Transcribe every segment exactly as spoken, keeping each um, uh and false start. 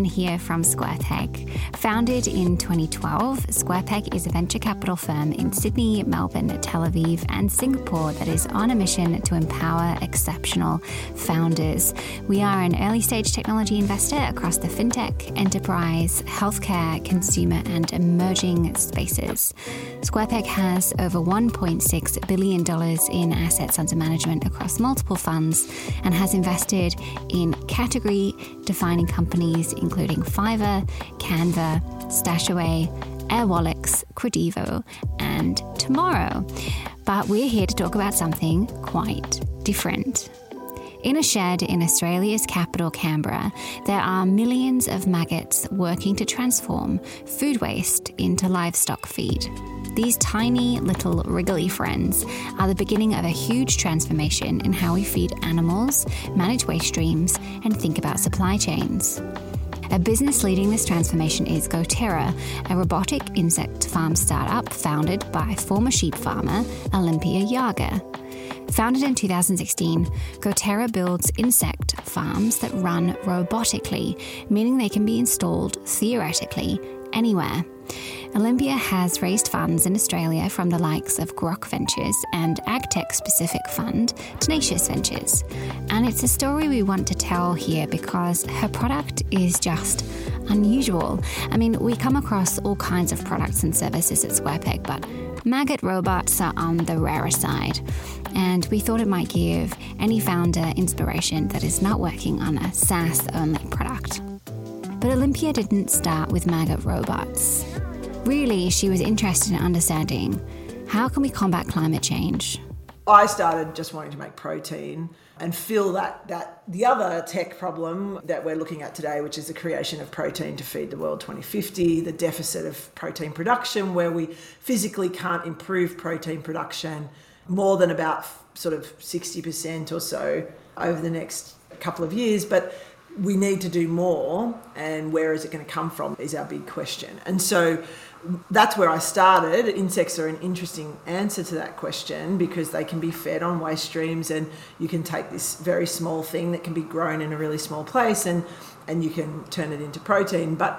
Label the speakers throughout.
Speaker 1: Brennan here from SquarePeg. Founded in twenty twelve, SquarePeg is a venture capital firm in Sydney, Melbourne, Tel Aviv, and Singapore that is on a mission to empower exceptional founders. We are an early stage technology investor across the fintech, enterprise, healthcare, consumer, and emerging spaces. SquarePeg has over one point six billion dollars in assets under management across multiple funds and has invested in category-defining companies including Fiverr, Canva, Stashaway, Airwallex, Credivo, and Tomorrow. But we're here to talk about something quite different. In a shed in Australia's capital, Canberra, there are millions of maggots working to transform food waste into livestock feed. These tiny little wriggly friends are the beginning of a huge transformation in how we feed animals, manage waste streams, and think about supply chains. A business leading this transformation is GoTerra, a robotic insect farm startup founded by former sheep farmer Olympia Jager. Founded in two thousand sixteen, GoTerra builds insect farms that run robotically, meaning they can be installed theoretically anywhere. Olympia has raised funds in Australia from the likes of Grok Ventures and AgTech-specific fund Tenacious Ventures. And it's a story we want to tell here because her product is just unusual. I mean, we come across all kinds of products and services at SquarePeg, but maggot robots are on the rarer side. And we thought it might give any founder inspiration that is not working on a SaaS-only product. But Olympia didn't start with maggot robots. Really, she was interested in understanding how can we combat climate change.
Speaker 2: I started just wanting to make protein and feel that, that the other tech problem that we're looking at today, which is the creation of protein to feed the world twenty fifty, the deficit of protein production, where we physically can't improve protein production more than about sort of sixty percent or so over the next couple of years. But we need to do more, and where is it going to come from is our big question. And so that's where I started. Insects are an interesting answer to that question because they can be fed on waste streams, and you can take this very small thing that can be grown in a really small place and, and you can turn it into protein. But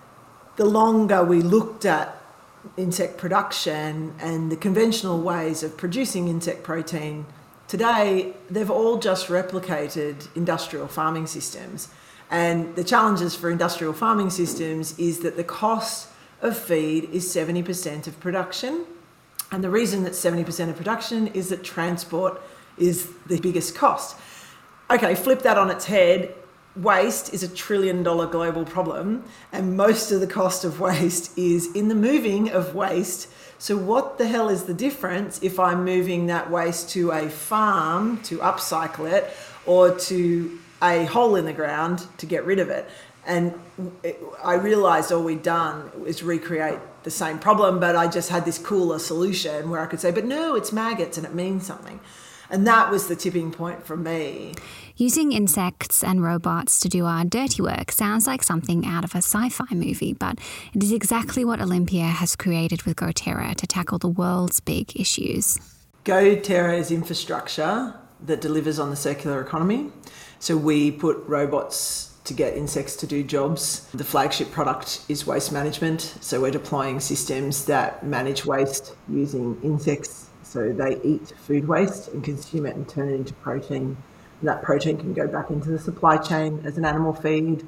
Speaker 2: the longer we looked at insect production and the conventional ways of producing insect protein today, they've all just replicated industrial farming systems. And the challenges for industrial farming systems is that the cost of feed is seventy percent of production. And the reason that seventy percent of production is that transport is the biggest cost. Okay, flip that on its head. Waste is a trillion dollar global problem, and most of the cost of waste is in the moving of waste. So what the hell is the difference if I'm moving that waste to a farm to upcycle it or to a hole in the ground to get rid of it? And it, I realised all we'd done was recreate the same problem, but I just had this cooler solution where I could say, but no, it's maggots and it means something. And that was the tipping point for me.
Speaker 1: Using insects and robots to do our dirty work sounds like something out of a sci-fi movie, but it is exactly what Olympia has created with GoTerra to tackle the world's big issues.
Speaker 2: GoTerra is infrastructure that delivers on the circular economy. So we put robots to get insects to do jobs. The flagship product is waste management. So we're deploying systems that manage waste using insects. So they eat food waste and consume it and turn it into protein. And that protein can go back into the supply chain as an animal feed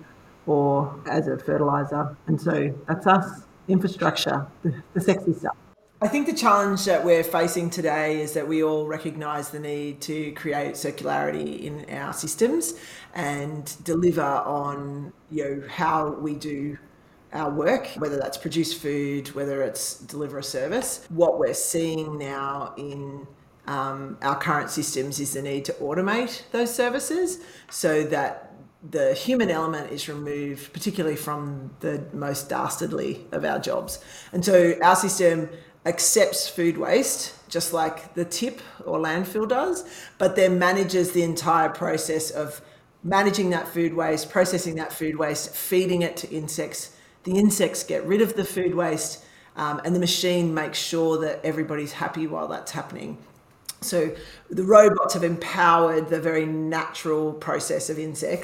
Speaker 2: or as a fertiliser. And so that's us, infrastructure, the, the sexy stuff. I think the challenge that we're facing today is that we all recognise the need to create circularity in our systems and deliver on, you know, how we do our work, whether that's produce food, whether it's deliver a service. What we're seeing now in um, our current systems is the need to automate those services so that the human element is removed, particularly from the most dastardly of our jobs. And so our system accepts food waste, just like the tip or landfill does, but then manages the entire process of managing that food waste, processing that food waste, feeding it to insects. The insects get rid of the food waste, um, and the machine makes sure that everybody's happy while that's happening. So the robots have empowered the very natural process of insects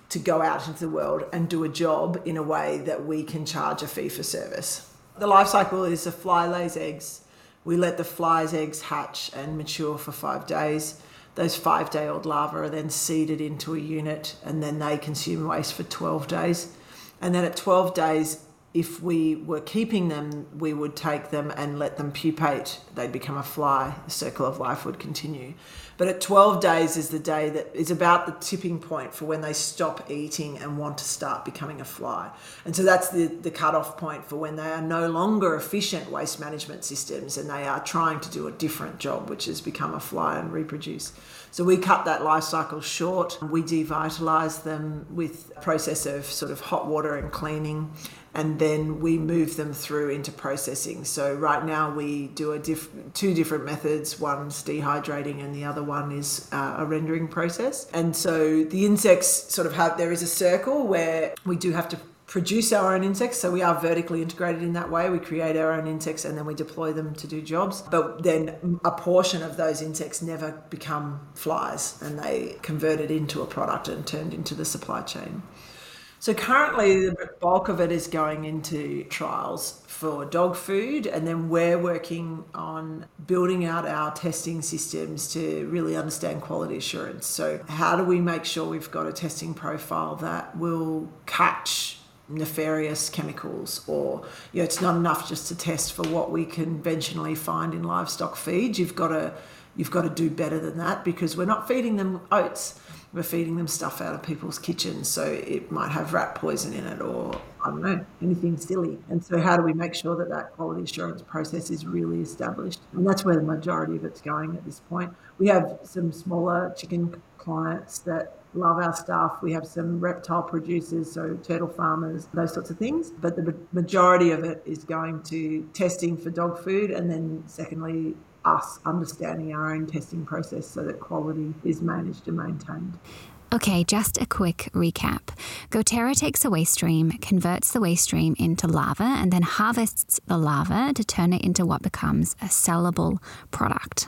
Speaker 2: to go out into the world and do a job in a way that we can charge a fee for service. The life cycle is a fly lays eggs. We let the fly's eggs hatch and mature for five days. Those five-day-old larvae are then seeded into a unit, and then they consume waste for twelve days. And then at twelve days, if we were keeping them, we would take them and let them pupate. They'd become a fly. The circle of life would continue. But at twelve days is the day that is about the tipping point for when they stop eating and want to start becoming a fly. And so that's the, the cutoff point for when they are no longer efficient waste management systems and they are trying to do a different job, which is become a fly and reproduce. So we cut that life cycle short. We devitalise them with a process of sort of hot water and cleaning, and then we move them through into processing. So right now we do a diff- two different methods. One's dehydrating and the other one is uh, a rendering process. And so the insects sort of have, there is a circle where we do have to produce our own insects. So we are vertically integrated in that way. We create our own insects and then we deploy them to do jobs. But then a portion of those insects never become flies and they convert it into a product and turned into the supply chain. So currently the bulk of it is going into trials for dog food, and then we're working on building out our testing systems to really understand quality assurance. So how do we make sure we've got a testing profile that will catch nefarious chemicals, or you know, it's not enough just to test for what we conventionally find in livestock feed. You've got to you've got to do better than that, because we're not feeding them oats. We're feeding them stuff out of people's kitchens, so it might have rat poison in it, or I don't know, anything silly. And so how do we make sure that that quality assurance process is really established? And that's where the majority of it's going at this point. We have some smaller chicken clients that love our stuff. We have some reptile producers, so turtle farmers, those sorts of things. But the majority of it is going to testing for dog food, and then secondly, us understanding our own testing process so that quality is managed and maintained.
Speaker 1: Okay, just a quick recap. GoTerra takes a waste stream, converts the waste stream into larva, and then harvests the larva to turn it into what becomes a sellable product.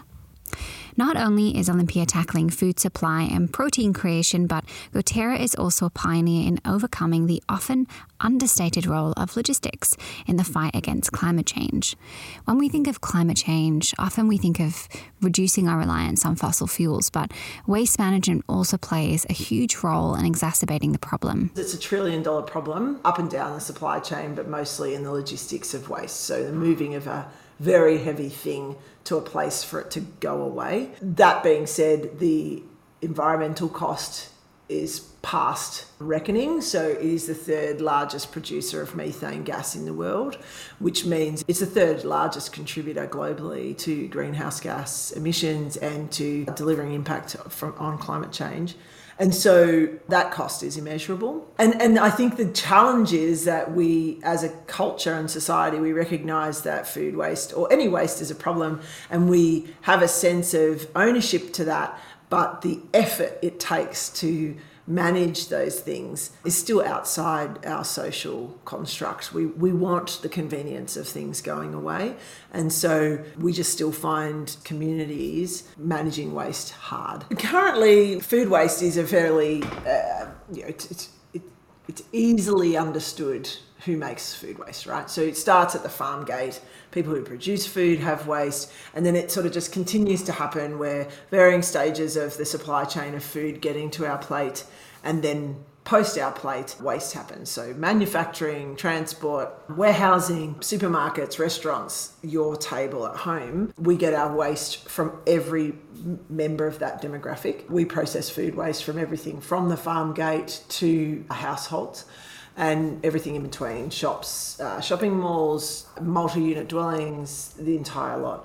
Speaker 1: Not only is Olympia tackling food supply and protein creation, but GoTerra is also a pioneer in overcoming the often understated role of logistics in the fight against climate change. When we think of climate change, often we think of reducing our reliance on fossil fuels, but waste management also plays a huge role in exacerbating the problem.
Speaker 2: It's a trillion dollar problem up and down the supply chain, but mostly in the logistics of waste. So the moving of a very heavy thing to a place for it to go away. That being said, the environmental cost is past reckoning. So it is the third largest producer of methane gas in the world, which means it's the third largest contributor globally to greenhouse gas emissions and to delivering impact from, on climate change. And so that cost is immeasurable. And and I think the challenge is that we, as a culture and society, we recognise that food waste or any waste is a problem, and we have a sense of ownership to that, but the effort it takes to manage those things is still outside our social construct. We we want the convenience of things going away, and so we just still find communities managing waste hard. Currently, food waste is a fairly, uh, you know, it's, it's, it, it's easily understood who makes food waste, right? So it starts at the farm gate. People who produce food have waste, and then it sort of just continues to happen where varying stages of the supply chain of food getting to our plate, and then post our plate, waste happens. So manufacturing, transport, warehousing, supermarkets, restaurants, your table at home, we get our waste from every member of that demographic. We process food waste from everything from the farm gate to households, and everything in between, shops, uh, shopping malls, multi-unit dwellings, the entire lot.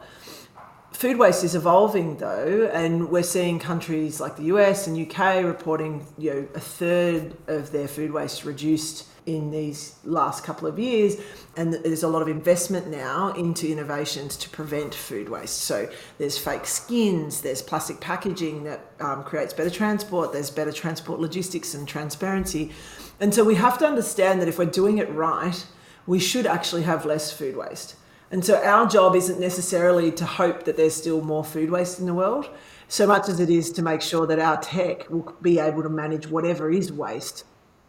Speaker 2: Food waste is evolving though, and we're seeing countries like the U S and U K reporting, you know, a third of their food waste reduced in these last couple of years, and there's a lot of investment now into innovations to prevent food waste. So there's fake skins, there's plastic packaging that um, creates better transport, there's better transport logistics and transparency. And so we have to understand that if we're doing it right, we should actually have less food waste. And so our job isn't necessarily to hope that there's still more food waste in the world, so much as it is to make sure that our tech will be able to manage whatever is waste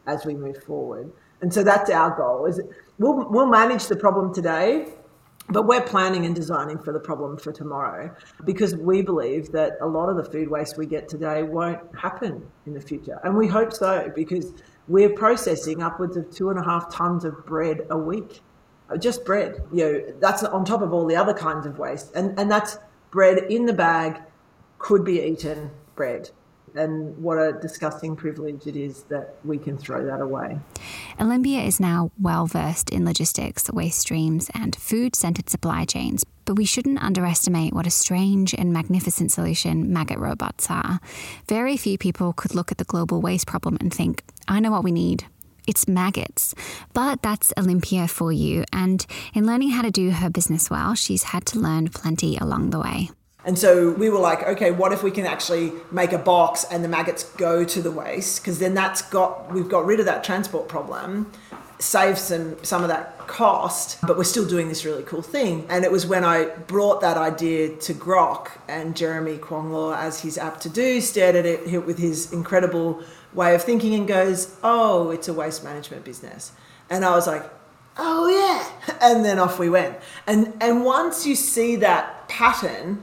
Speaker 2: as we move forward. And so that's our goal. Is we'll we'll manage the problem today, but we're planning and designing for the problem for tomorrow, because we believe that a lot of the food waste we get today won't happen in the future. And we hope so, because we're processing upwards of two and a half tons of bread a week. Just bread. You know, that's on top of all the other kinds of waste. And and that's bread in the bag, could be eaten bread. And what a disgusting privilege it is that we can throw that away.
Speaker 1: Olympia is now well versed in logistics, waste streams, and food-centered supply chains, but we shouldn't underestimate what a strange and magnificent solution maggot robots are. Very few people could look at the global waste problem and think, I know what we need. It's maggots. But that's Olympia for you, and in learning how to do her business well, she's had to learn plenty along the way.
Speaker 2: And so we were like, okay, what if we can actually make a box and the maggots go to the waste? Because then that's got, we've got rid of that transport problem, saved some, some of that cost, but we're still doing this really cool thing. And it was when I brought that idea to Grok, and Jeremy Kwong-Law, as he's apt to do, stared at it with his incredible way of thinking and goes, oh, it's a waste management business. And I was like, oh yeah. And then off we went. And, and once you see that pattern,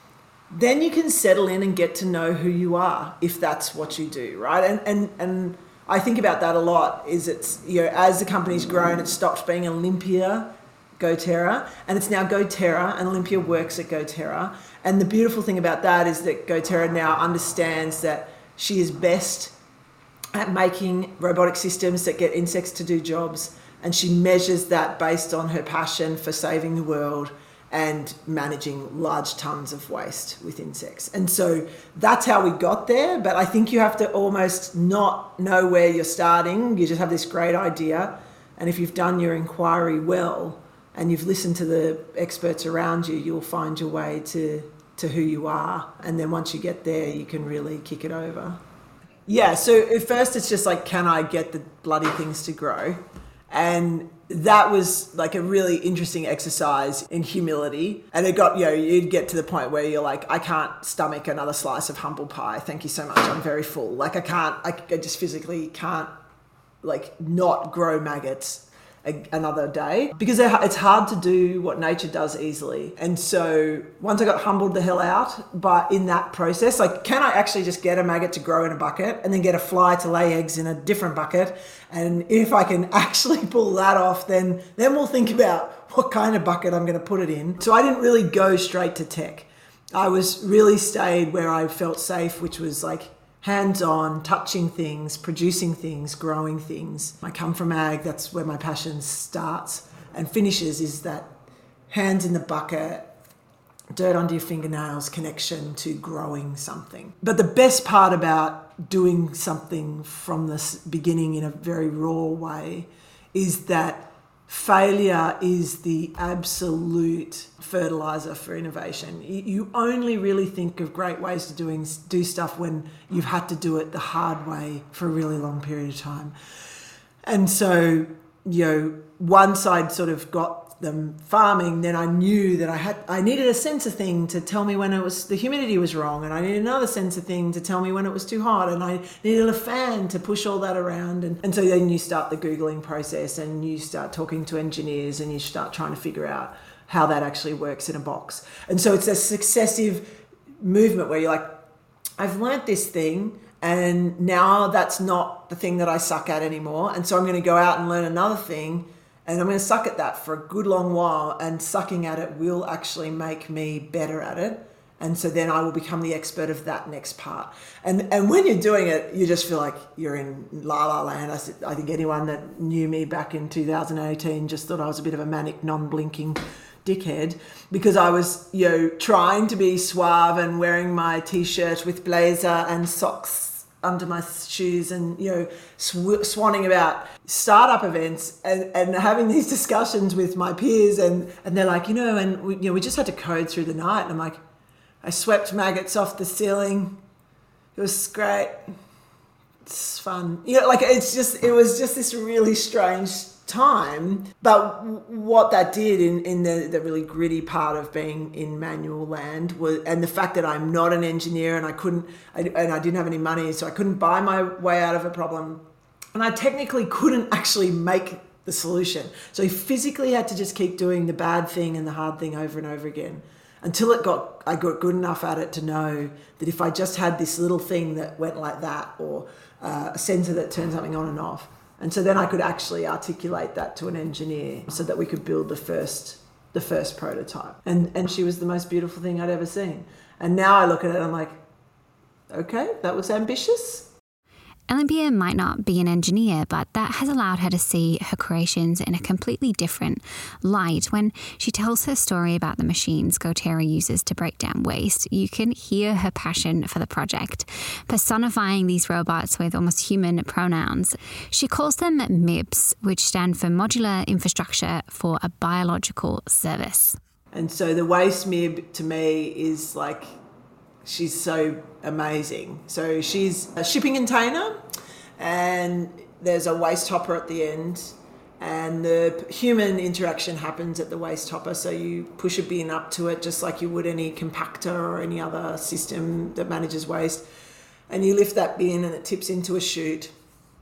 Speaker 2: then you can settle in and get to know who you are, if that's what you do, right? And and and I think about that a lot. Is it's, you know, as the company's grown, it stopped being Olympia GoTerra, and it's now GoTerra, and Olympia works at GoTerra. And the beautiful thing about that is that GoTerra now understands that she is best at making robotic systems that get insects to do jobs, and she measures that based on her passion for saving the world and managing large tons of waste with insects. And so that's how we got there. But I think you have to almost not know where you're starting. You just have this great idea. And if you've done your inquiry well and you've listened to the experts around you, you'll find your way to, to who you are. And then once you get there, you can really kick it over. Yeah, so at first it's just like, can I get the bloody things to grow? And that was like a really interesting exercise in humility. And it got, you know, you'd get to the point where you're like, I can't stomach another slice of humble pie. Thank you so much. I'm very full. Like I can't, I, I just physically can't like not grow maggots a, another day, because it's hard to do what nature does easily. And so once I got humbled the hell out, but in that process, like, can I actually just get a maggot to grow in a bucket and then get a fly to lay eggs in a different bucket? And if I can actually pull that off, then then we'll think about what kind of bucket I'm going to put it in. So I didn't really go straight to tech. I was really stayed where I felt safe, which was like hands-on, touching things, producing things, growing things. I come from ag, that's where my passion starts and finishes, is that hands in the bucket, dirt under your fingernails connection to growing something. But the best part about doing something from the beginning in a very raw way is that failure is the absolute fertilizer for innovation. You only really think of great ways to doing do stuff when you've had to do it the hard way for a really long period of time. And so, you know, once I'd sort of got them farming, then I knew that I had I needed a sensor thing to tell me when it was the humidity was wrong, and I needed another sensor thing to tell me when it was too hot, and I needed a fan to push all that around. And, and so then you start the Googling process, and you start talking to engineers, and you start trying to figure out how that actually works in a box. And so it's a successive movement where you're like, I've learnt this thing, and now that's not the thing that I suck at anymore, and so I'm going to go out and learn another thing. And I'm going to suck at that for a good long while, and sucking at it will actually make me better at it. And so then I will become the expert of that next part. And and when you're doing it, you just feel like you're in la la land. I, I think anyone that knew me back in two thousand eighteen just thought I was a bit of a manic, non-blinking dickhead, because I was, you know, trying to be suave and wearing my t-shirt with blazer and socks under my shoes, and, you know, sw- swanning about startup events and, and having these discussions with my peers, and, and they're like, you know, and we, you know, we just had to code through the night. And I'm like, I swept maggots off the ceiling. It was great. It's fun. You know, like it's just, it was just this really strange time. But what that did in, in the, the really gritty part of being in manual land was, and the fact that I'm not an engineer and I couldn't, I, and I didn't have any money, so I couldn't buy my way out of a problem. And I technically couldn't actually make the solution. So he physically had to just keep doing the bad thing and the hard thing over and over again until it got I got good enough at it to know that if I just had this little thing that went like that, or uh, a sensor that turned something on and off. And so then I could actually articulate that to an engineer so that we could build the first the first prototype. And and she was the most beautiful thing I'd ever seen. And now I look at it and I'm like, okay, that was ambitious.
Speaker 1: Olympia might not be an engineer, but that has allowed her to see her creations in a completely different light. When she tells her story about the machines GoTerra uses to break down waste, you can hear her passion for the project, personifying these robots with almost human pronouns. She calls them M I B S, which stand for Modular Infrastructure for a Biological Service.
Speaker 2: And so the waste M I B to me is like, she's so amazing. So she's a shipping container and there's a waste hopper at the end, and the human interaction happens at the waste hopper. So you push a bin up to it just like you would any compactor or any other system that manages waste, and you lift that bin and it tips into a chute.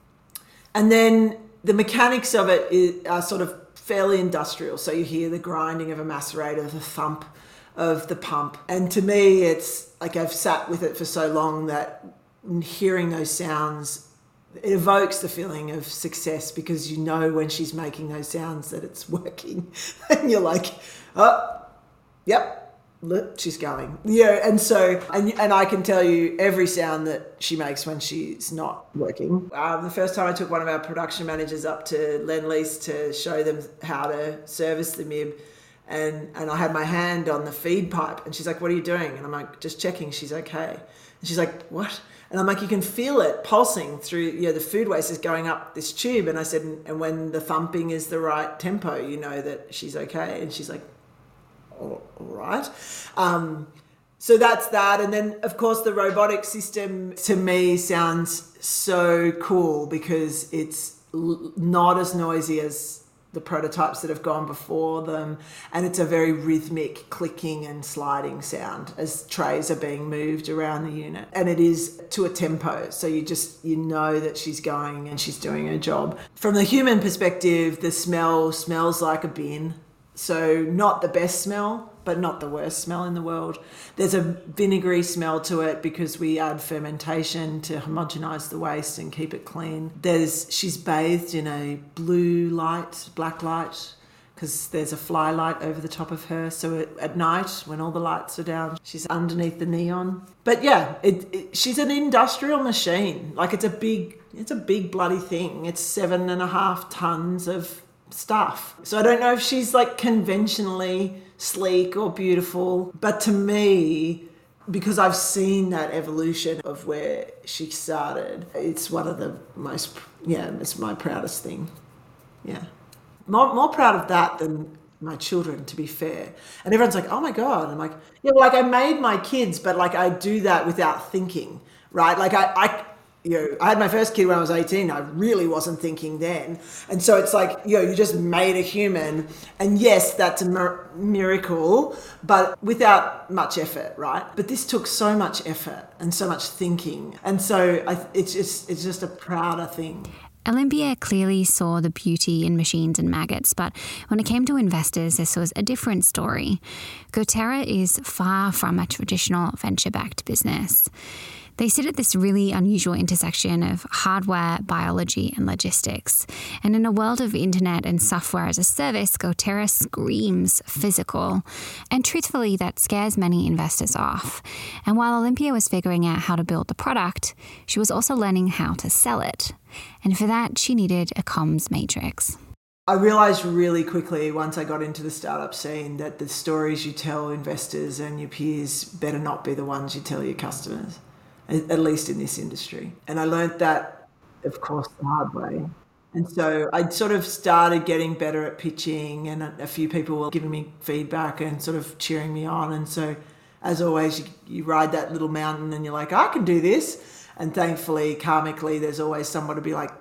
Speaker 2: And then the mechanics of it is, are sort of fairly industrial. So you hear the grinding of a macerator, the thump of the pump. And to me, it's like I've sat with it for so long that hearing those sounds, it evokes the feeling of success, because you know when she's making those sounds that it's working. And you're like, oh, yep, look, she's going. Yeah, and so, and, and I can tell you every sound that she makes when she's not working. Um, the first time I took one of our production managers up to Lend-Lease to show them how to service the M I B, And and I had my hand on the feed pipe, and she's like, what are you doing? And I'm like, just checking she's okay. And she's like, what? And I'm like, you can feel it pulsing through, you know, the food waste is going up this tube. And I said, and when the thumping is the right tempo, you know that she's okay. And she's like, all right. Um, so that's that. And then, of course, the robotic system to me sounds so cool because it's l- not as noisy as the prototypes that have gone before them, and it's a very rhythmic clicking and sliding sound as trays are being moved around the unit, and it is to a tempo, so you just you know that she's going and she's doing her job. From the human perspective, the smell smells like a bin, so not the best smell but not the worst smell in the world. There's a vinegary smell to it because we add fermentation to homogenize the waste and keep it clean. There's she's bathed in a blue light, black light, because there's a fly light over the top of her. So it, at night, when all the lights are down, she's underneath the neon. But yeah, it, it, she's an industrial machine. Like it's a big, it's a big bloody thing. It's seven and a half tons of stuff. So I don't know if she's like conventionally sleek or beautiful, but to me, because I've seen that evolution of where she started, it's one of the most, yeah, it's my proudest thing. Yeah. More, more proud of that than my children, to be fair. And everyone's like, oh my God. I'm like, yeah, well, like I made my kids, but like I do that without thinking, right? Like I, I you know, I had my first kid when I was eighteen. I really wasn't thinking then. And so it's like, you know, you just made a human. And yes, that's a mir- miracle, but without much effort, right? But this took so much effort and so much thinking. And so I, it's just it's just a prouder thing.
Speaker 1: Olympia clearly saw the beauty in machines and maggots, but when it came to investors, this was a different story. GoTerra is far from a traditional venture-backed business. They sit at this really unusual intersection of hardware, biology, and logistics. And in a world of internet and software as a service, GoTerra screams physical. And truthfully, that scares many investors off. And while Olympia was figuring out how to build the product, she was also learning how to sell it. And for that, she needed a comms matrix.
Speaker 2: I realised really quickly once I got into the startup scene that the stories you tell investors and your peers better not be the ones you tell your customers, at least in this industry. And I learned that, of course, the hard way. And so I sort of started getting better at pitching, and a few people were giving me feedback and sort of cheering me on. And so, as always, you, you ride that little mountain and you're like, I can do this. And thankfully, karmically, there's always someone to be like,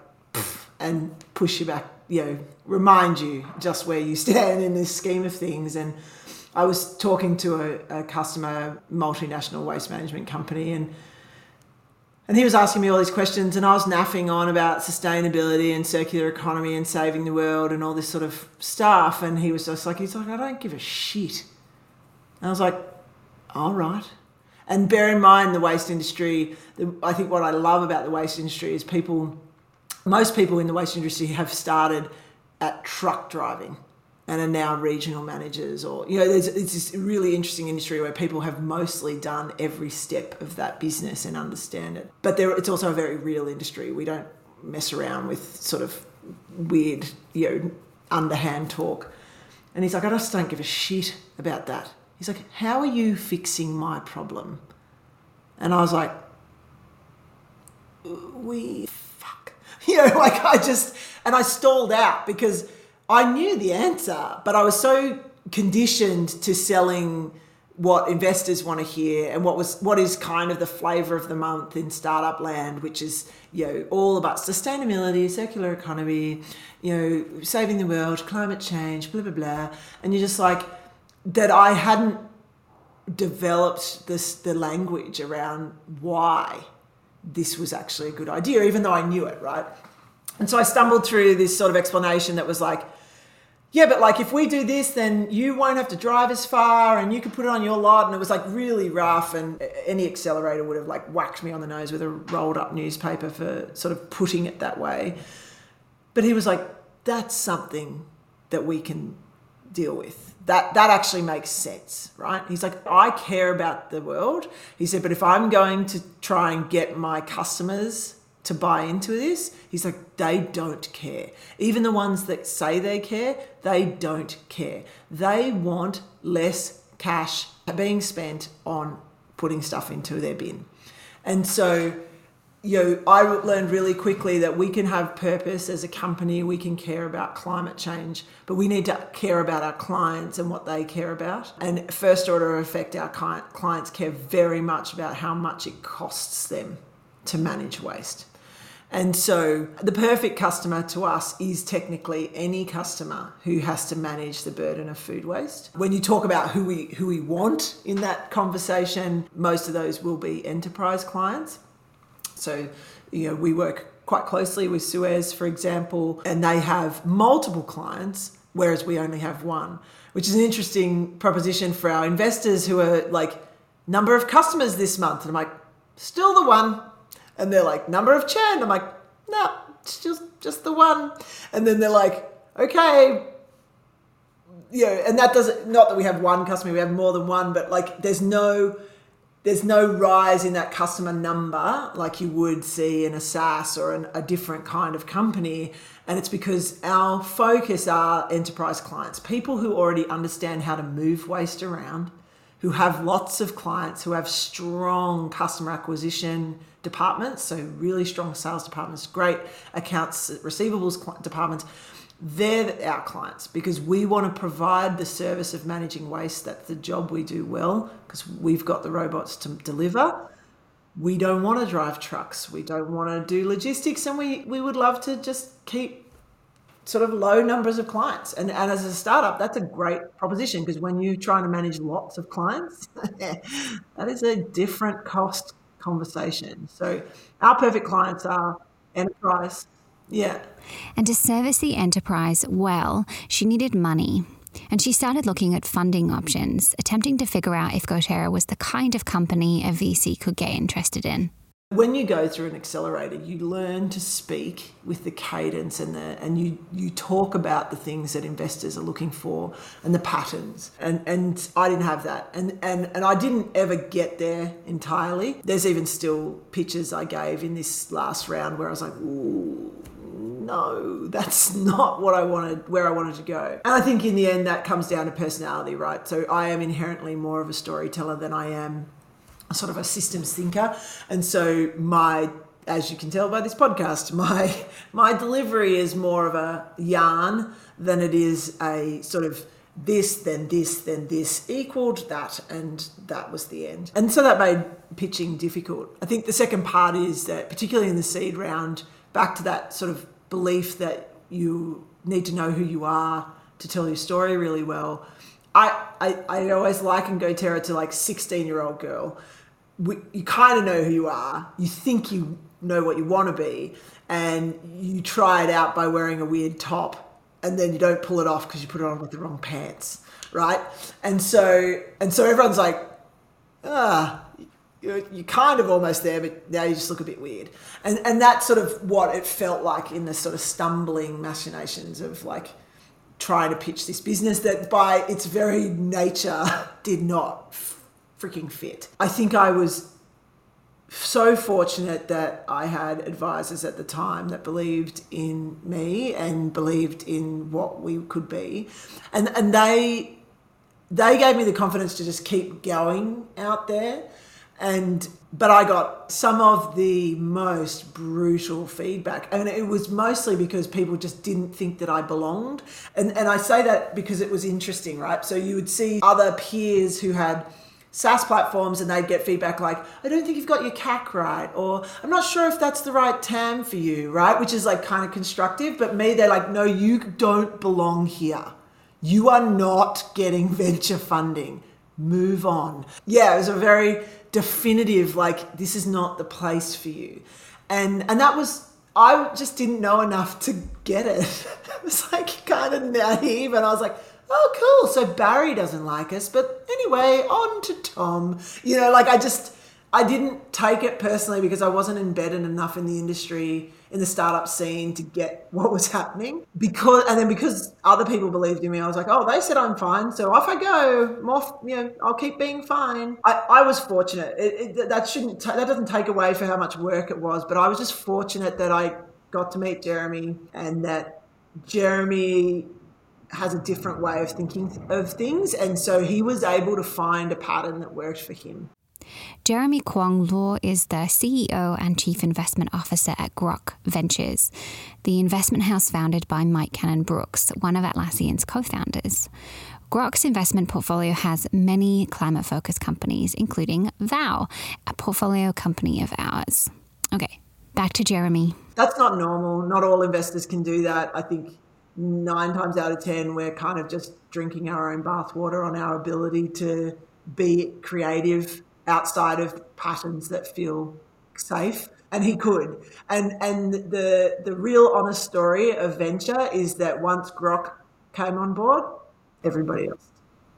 Speaker 2: and push you back, you know, remind you just where you stand in this scheme of things. And I was talking to a, a customer, multinational waste management company, and And he was asking me all these questions, and I was naffing on about sustainability and circular economy and saving the world and all this sort of stuff. And he was just like, he's like, I don't give a shit. And I was like, all right. And bear in mind the waste industry, the, I think what I love about the waste industry is people, most people in the waste industry have started at truck driving and are now regional managers, or, you know, there's, it's this really interesting industry where people have mostly done every step of that business and understand it. But there, it's also a very real industry. We don't mess around with sort of weird, you know, underhand talk. And he's like, I just don't give a shit about that. He's like, how are you fixing my problem? And I was like, we, fuck. You know, like I just, and I stalled out because I knew the answer, but I was so conditioned to selling what investors want to hear and what was what is kind of the flavour of the month in startup land, which is, you know, all about sustainability, circular economy, you know, saving the world, climate change, blah, blah, blah. And you're just like, that I hadn't developed this the language around why this was actually a good idea, even though I knew it, right? And so I stumbled through this sort of explanation that was like, yeah, but like if we do this, then you won't have to drive as far and you can put it on your lot. And it was like really rough, and any accelerator would have like whacked me on the nose with a rolled up newspaper for sort of putting it that way. But he was like, that's something that we can deal with. That that actually makes sense, right? He's like, I care about the world. He said, but if I'm going to try and get my customers to buy into this, he's like, they don't care. Even the ones that say they care, they don't care. They want less cash being spent on putting stuff into their bin. And so, you know, I learned really quickly that we can have purpose as a company, we can care about climate change, but we need to care about our clients and what they care about. And first order effect, our clients care very much about how much it costs them to manage waste. And so the perfect customer to us is technically any customer who has to manage the burden of food waste. When you talk about who we who we want in that conversation, most of those will be enterprise clients. So, you know, we work quite closely with Suez, for example, and they have multiple clients, whereas we only have one, which is an interesting proposition for our investors who are like, number of customers this month. And I'm like, still the one. And they're like, number of churn. I'm like, no, it's just, just the one. And then they're like, okay. You know, and that doesn't, not that we have one customer, we have more than one, but like there's no, there's no rise in that customer number like you would see in a SaaS or an, a different kind of company. And it's because our focus are enterprise clients, people who already understand how to move waste around, who have lots of clients, who have strong customer acquisition departments, so really strong sales departments, great accounts receivables departments. They're our clients because we want to provide the service of managing waste. That's the job we do well because we've got the robots to deliver. We don't want to drive trucks. We don't want to do logistics, and we, we would love to just keep sort of low numbers of clients. And, and as a startup, that's a great proposition because when you're trying to manage lots of clients, that is a different cost conversation. So our perfect clients are enterprise. Yeah.
Speaker 1: And to service the enterprise well, she needed money. And she started looking at funding options, attempting to figure out if GoTerra was the kind of company a V C could get interested in.
Speaker 2: When you go through an accelerator, you learn to speak with the cadence and the and you you talk about the things that investors are looking for and the patterns. And and I didn't have that. And and and I didn't ever get there entirely. There's even still pitches I gave in this last round where I was like, ooh, no, that's not what I wanted, where I wanted to go. And I think in the end that comes down to personality, right? So I am inherently more of a storyteller than I am sort of a systems thinker. And so my, as you can tell by this podcast, my my delivery is more of a yarn than it is a sort of this, then this, then this equaled that, and that was the end. And so that made pitching difficult. I think the second part is that, particularly in the seed round, back to that sort of belief that you need to know who you are to tell your story really well. I, I, I always liken GoTerra to like sixteen-year-old girl. we, you kind of know who you are. You think you know what you want to be, and you try it out by wearing a weird top, and then you don't pull it off because you put it on with the wrong pants, right? And so and so everyone's like, ah, you're, you're kind of almost there, but now you just look a bit weird. And and that's sort of what it felt like in the sort of stumbling machinations of like trying to pitch this business that by its very nature did not freaking fit. I think I was so fortunate that I had advisors at the time that believed in me and believed in what we could be. And and they they gave me the confidence to just keep going out there. And but I got some of the most brutal feedback, and it was mostly because people just didn't think that I belonged. And and I say that because it was interesting, right? So you would see other peers who had SaaS platforms and they'd get feedback like, I don't think you've got your C A C right, or I'm not sure if that's the right T A M for you, right? Which is like kind of constructive. But me, they're like, no, you don't belong here. You are not getting venture funding. Move on. Yeah, it was a very definitive, like, this is not the place for you. And and that was, I just didn't know enough to get it. It was like kind of naive, and I was like, oh, cool. So Barry doesn't like us, but anyway, on to Tom. You know, like I just, I didn't take it personally because I wasn't embedded enough in the industry, in the startup scene to get what was happening. Because, and then because other people believed in me, I was like, oh, they said I'm fine, so off I go. More, you know, I'll keep being fine. I, I was fortunate. It, it, that shouldn't, t- that doesn't take away for how much work it was, but I was just fortunate that I got to meet Jeremy, and that Jeremy has a different way of thinking of things. And so he was able to find a pattern that worked for him.
Speaker 1: Jeremy Kwong Law is the C E O and Chief Investment Officer at Grok Ventures, the investment house founded by Mike Cannon-Brookes, one of Atlassian's co-founders. Grok's investment portfolio has many climate-focused companies, including Vow, a portfolio company of ours. Okay, back to Jeremy.
Speaker 2: That's not normal. Not all investors can do that. I think nine times out of ten, we're kind of just drinking our own bathwater on our ability to be creative outside of patterns that feel safe. And he could. And and the the real honest story of venture is that once Grok came on board, everybody else.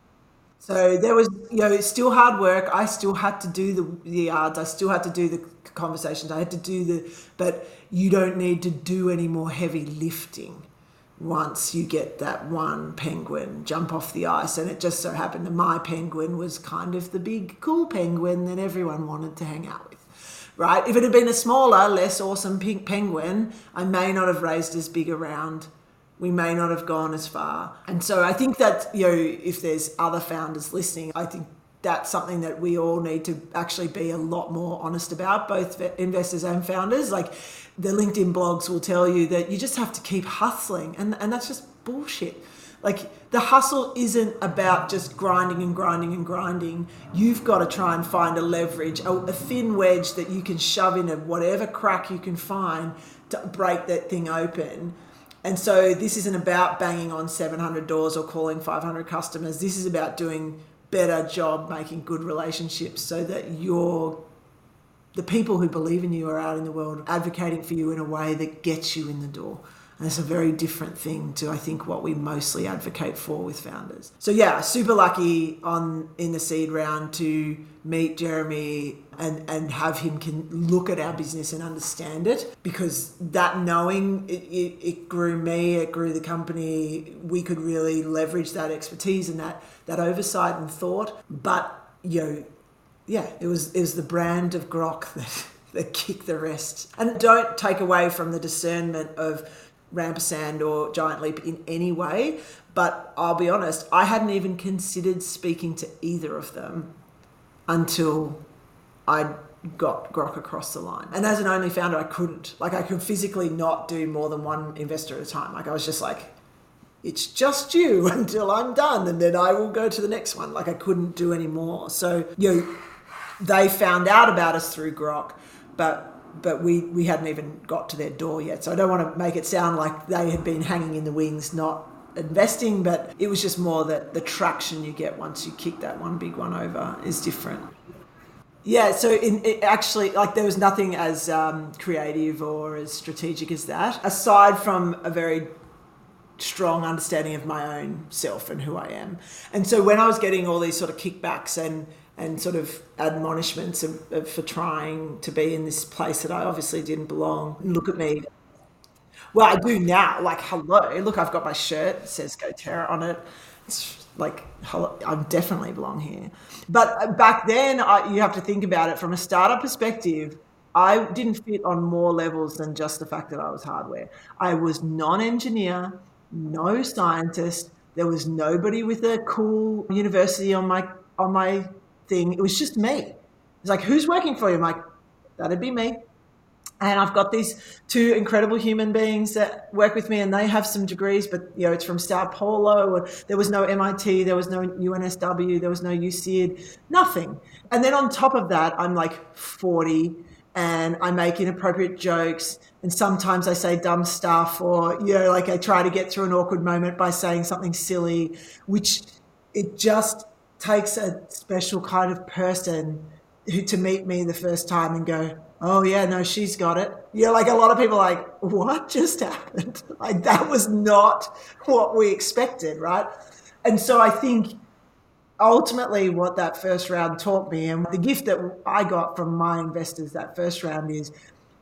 Speaker 2: So there was, you know, it's still hard work. I still had to do the, the yards. I still had to do the conversations. I had to do the, but you don't need to do any more heavy lifting once you get that one penguin jump off the ice. And it just so happened that my penguin was kind of the big cool penguin that everyone wanted to hang out with, right? If it had been a smaller, less awesome pink penguin, I may not have raised as big a round. We may not have gone as far. And so I think that, you know, if there's other founders listening, I think that's something that we all need to actually be a lot more honest about, both investors and founders. Like, the LinkedIn blogs will tell you that you just have to keep hustling, and, and that's just bullshit. Like, the hustle isn't about just grinding and grinding and grinding. You've got to try and find a leverage, a, a thin wedge that you can shove in at whatever crack you can find to break that thing open. And so this isn't about banging on seven hundred doors or calling five hundred customers. This is about doing better job making good relationships so that you're the people who believe in you are out in the world advocating for you in a way that gets you in the door. And it's a very different thing to, I think, what we mostly advocate for with founders. So yeah, super lucky on in the seed round to meet Jeremy and, and have him can look at our business and understand it, because that knowing, it, it, it grew me, it grew the company. We could really leverage that expertise and that, that oversight and thought. But, you know, yeah, it was it was the brand of Grok that, that kicked the rest. And don't take away from the discernment of Rampersand or Giant Leap in any way, but I'll be honest, I hadn't even considered speaking to either of them until I got Grok across the line. And as an only founder, I couldn't. Like, I could physically not do more than one investor at a time. Like, I was just like, it's just you until I'm done, and then I will go to the next one. Like, I couldn't do any more. So, you know, they found out about us through Grok, but but we, we hadn't even got to their door yet. So I don't want to make it sound like they had been hanging in the wings, not investing, but it was just more that the traction you get once you kick that one big one over is different. Yeah, so in, it actually, like, there was nothing as um, creative or as strategic as that, aside from a very strong understanding of my own self and who I am. And so when I was getting all these sort of kickbacks and and sort of admonishments of, of, for trying to be in this place that I obviously didn't belong, look at me. Well, I do now. Like, hello, look, I've got my shirt. It says GoTerra on it. It's like, hello, I definitely belong here. But back then, I, you have to think about it from a startup perspective. I didn't fit on more levels than just the fact that I was hardware. I was non-engineer, no scientist. There was nobody with a cool university on my on my thing. It was just me. It's like, who's working for you? I'm like, that'd be me. And I've got these two incredible human beings that work with me, and they have some degrees, but you know, it's from Sao Paulo. Or there was no M I T, there was no U N S W, there was no U C I D, nothing. And then on top of that, I'm like forty, and I make inappropriate jokes, and sometimes I say dumb stuff, or you know, like I try to get through an awkward moment by saying something silly, which it just takes a special kind of person who to meet me the first time and go, oh yeah, no, she's got it. Yeah, like a lot of people are like, what just happened? Like that was not what we expected, right? And so I think ultimately what that first round taught me, and the gift that I got from my investors that first round is,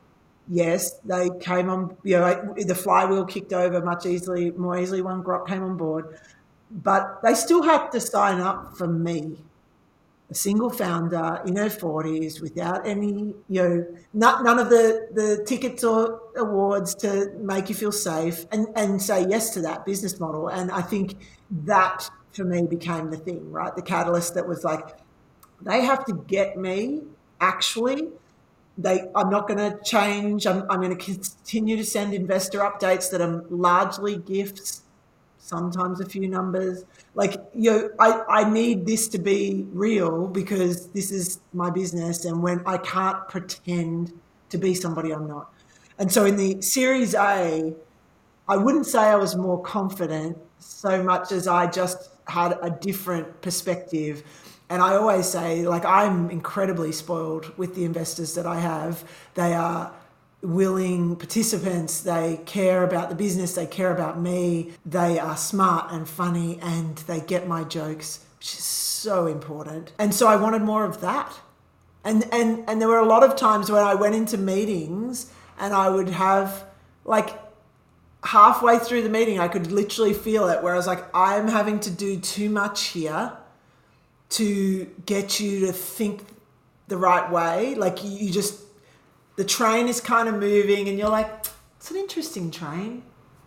Speaker 2: yes, they came on, you know, the flywheel kicked over much easily, more easily when Grok came on board, but they still had to sign up for me. A single founder in her forties without any, you know, not, none of the, the tickets or awards to make you feel safe, and, and say yes to that business model. And I think that for me became the thing, right? The catalyst that was like, they have to get me actually. They, I'm not going to change. I'm, I'm going to continue to send investor updates that are largely gifts, sometimes a few numbers. Like, you know, I, I need this to be real because this is my business, and when I can't pretend to be somebody I'm not. And so in the Series A, I wouldn't say I was more confident so much as I just had a different perspective. And I always say, like, I'm incredibly spoiled with the investors that I have. They are willing participants, they care about the business, they care about me, they are smart and funny, and they get my jokes, which is so important. And so I wanted more of that. And and and there were a lot of times when I went into meetings and I would have, like, halfway through the meeting, I could literally feel it, where I was like, I'm having to do too much here to get you to think the right way. Like, you just, the train is kind of moving and you're like, it's an interesting train,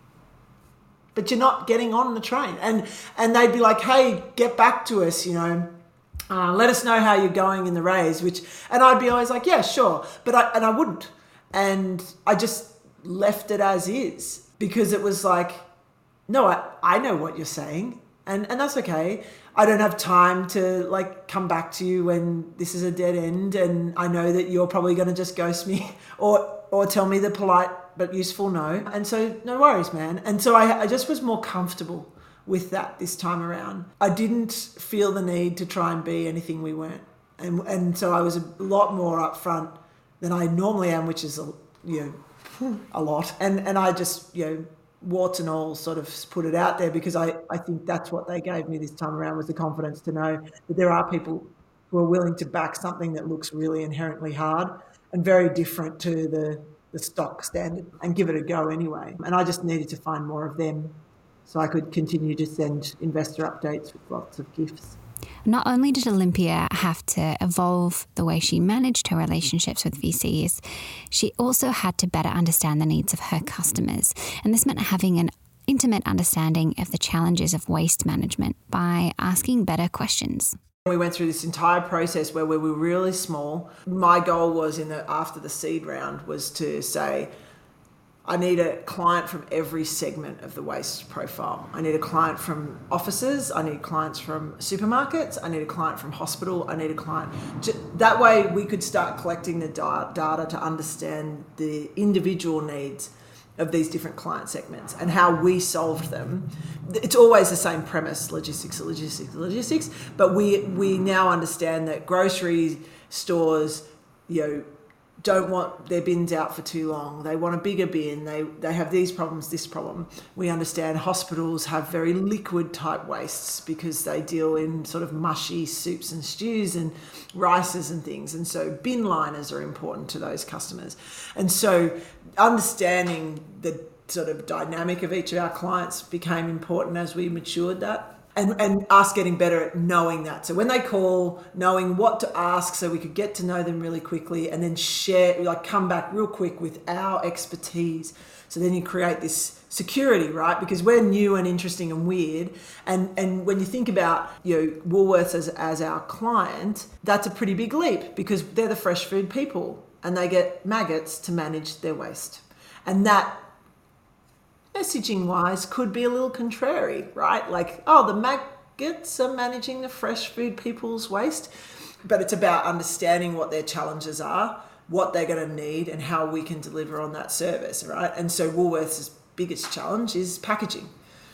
Speaker 2: but you're not getting on the train. And and they'd be like, hey, get back to us, you know, uh, let us know how you're going in the raise, which, and I'd be always like, yeah, sure. But I, and I wouldn't. And I just left it as is, because it was like, no, I, I know what you're saying, and, and that's okay. I don't have time to, like, come back to you when this is a dead end, and I know that you're probably going to just ghost me or or tell me the polite but useful no. And so no worries, man. And so I, I just was more comfortable with that this time around. I didn't feel the need to try and be anything we weren't. And and so I was a lot more upfront than I normally am, which is, a, you know, a lot. And and I just, you know, warts and all sort of put it out there, because I, I think that's what they gave me this time around, was the confidence to know that there are people who are willing to back something that looks really inherently hard and very different to the, the stock standard, and give it a go anyway. And I just needed to find more of them so I could continue to send investor updates with lots of gifts.
Speaker 1: Not only did Olympia have to evolve the way she managed her relationships with V Cs, she also had to better understand the needs of her customers. And this meant having an intimate understanding of the challenges of waste management by asking better questions.
Speaker 2: We went through this entire process where we were really small. My goal was, in the after the seed round, was to say, I need a client from every segment of the waste profile. I need a client from offices. I need clients from supermarkets. I need a client from hospital. I need a client. That way we could start collecting the data to understand the individual needs of these different client segments and how we solved them. It's always the same premise, logistics, logistics, logistics, but we we now understand that grocery stores, you know, don't want their bins out for too long. They want a bigger bin. They they have these problems, this problem. We understand hospitals have very liquid type wastes because they deal in sort of mushy soups and stews and rices and things. And so bin liners are important to those customers. And so understanding the sort of dynamic of each of our clients became important as we matured that. And, and us getting better at knowing that. So when they call, knowing what to ask so we could get to know them really quickly and then share, like come back real quick with our expertise. So then you create this security, right? Because we're new and interesting and weird. And and when you think about, you know, Woolworths as, as our client, that's a pretty big leap because they're the fresh food people and they get maggots to manage their waste. And that, messaging wise, could be a little contrary, right? Like, oh, the maggots are managing the fresh food people's waste, but it's about understanding what their challenges are, what they're going to need, and how we can deliver on that service, right? And so Woolworths' biggest challenge is packaging.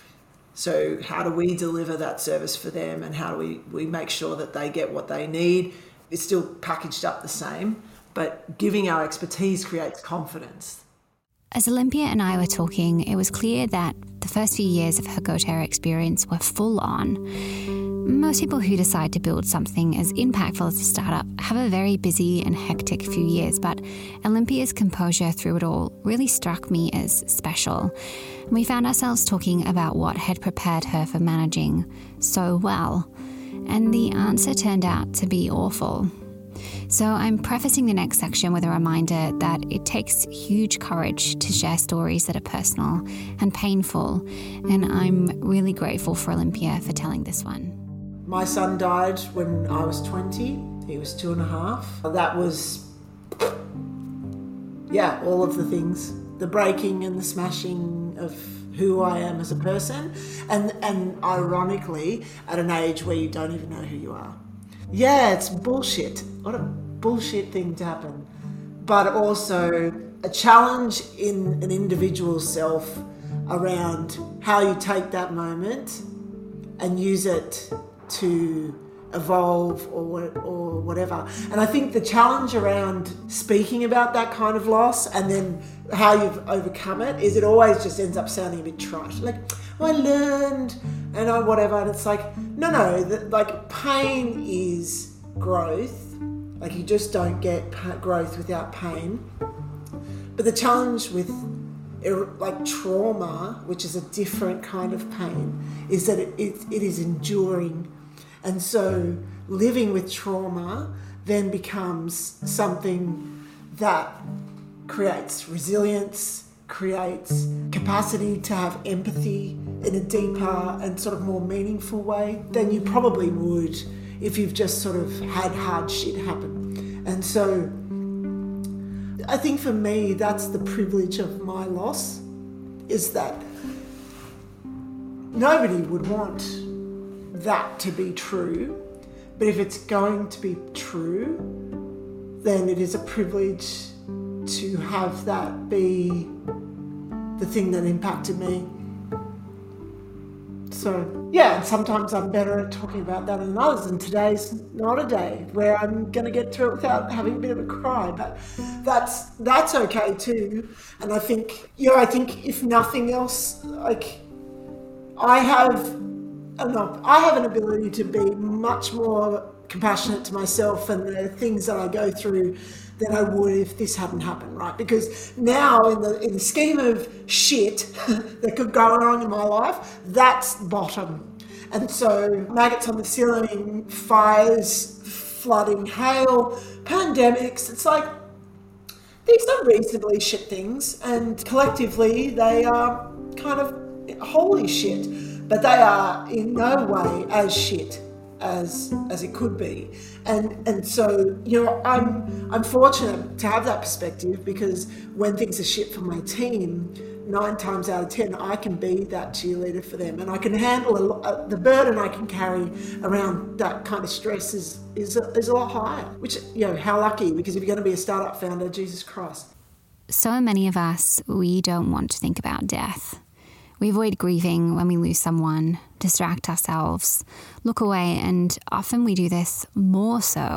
Speaker 2: So how do we deliver that service for them, and how do we, we make sure that they get what they need? It's still packaged up the same, but giving our expertise creates confidence.
Speaker 1: As Olympia and I were talking, it was clear that the first few years of her GoTerra experience were full on. Most people who decide to build something as impactful as a startup have a very busy and hectic few years, but Olympia's composure through it all really struck me as special. We found ourselves talking about what had prepared her for managing so well, and the answer turned out to be awful. So I'm prefacing the next section with a reminder that it takes huge courage to share stories that are personal and painful, and I'm really grateful for Olympia for telling this one.
Speaker 2: My son died when I was twenty. He was two and a half. That was, yeah, all of the things. The breaking and the smashing of who I am as a person, and, and ironically, at an age where you don't even know who you are. Yeah, it's bullshit. What a bullshit thing to happen. But also a challenge in an individual's self around how you take that moment and use it to evolve or or whatever. And I think the challenge around speaking about that kind of loss and then how you've overcome it is it always just ends up sounding a bit trite. Like, oh, I learned and I whatever. And it's like, no, no, the, like pain is growth. Like you just don't get growth without pain. But the challenge with like trauma, which is a different kind of pain, is that it, it, it is enduring. And so living with trauma then becomes something that creates resilience, creates capacity to have empathy in a deeper and sort of more meaningful way than you probably would if you've just sort of had hard shit happen. And so I think for me, that's the privilege of my loss, is that nobody would want that to be true, but if it's going to be true, then it is a privilege to have that be the thing that impacted me. So yeah, and sometimes I'm better at talking about that than others, and today's not a day where I'm going to get through it without having a bit of a cry, but that's that's okay too. And I think, you know, I think if nothing else, like I have enough, I have an ability to be much more compassionate to myself and the things that I go through than I would if this hadn't happened, right? Because now in the in the scheme of shit that could go on in my life, that's bottom. And so maggots on the ceiling, fires, flooding, hail, pandemics, it's like these are reasonably shit things, and collectively they are kind of holy shit, but they are in no way as shit as as it could be. And and so, you know, I'm I'm fortunate to have that perspective, because when things are shit for my team, nine times out of ten I can be that cheerleader for them, and I can handle a lot, the burden I can carry around that kind of stress is is a, is a lot higher, which, you know, how lucky, because if you're going to be a startup founder, Jesus Christ.
Speaker 1: So many of us, we don't want to think about death. We avoid grieving when we lose someone, distract ourselves, look away, and often we do this more so